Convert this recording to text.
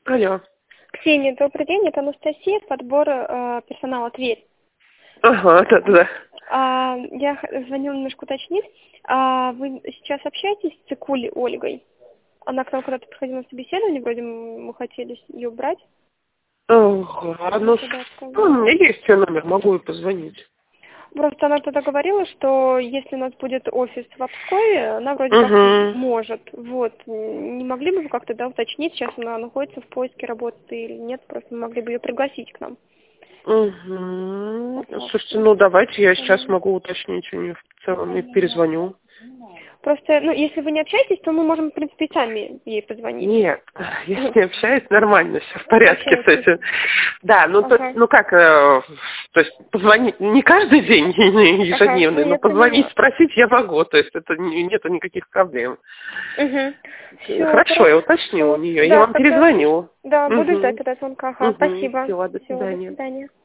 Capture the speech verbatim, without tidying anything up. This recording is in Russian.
Алло. Ксения, добрый день, это Анастасия, подбор э, персонала Тверь. Ага, да-да. А, я х- звонила немножко уточнить. А, вы сейчас общаетесь с Цикулей Ольгой? Она к нам когда-то приходила на собеседование, вроде м- мы хотели ее брать. Ага, ну, Тогда ну, у отказали. меня есть ее номер, могу ей позвонить. Просто она тогда говорила, что если у нас будет офис в Обскове, она вроде как Угу. может. Вот. Не могли бы вы как-то, да, уточнить, сейчас она находится в поиске работы или нет, просто мы могли бы ее пригласить к нам. Угу. Вот так Слушайте, вот. ну давайте я сейчас Мгм. могу уточнить у нее в целом и перезвоню. Просто, ну, если вы не общаетесь, то мы можем, в принципе, и сами ей позвонить. Нет, я с ней общаюсь нормально, все в порядке с Общаетесь. этим. Да, ну то есть, Ага. ну как, э, то есть позвонить не каждый день Ага, ну ежедневный, но я позвонить, поняла. спросить я могу, то есть это не- нету никаких проблем. Угу. Все, Хорошо, я уточню у хорошо. нее, я Да, вам тогда, перезвоню. да, буду ждать Угу. тогда звонка. Ага, Угу. спасибо. Всего, до Все, до свидания. свидания.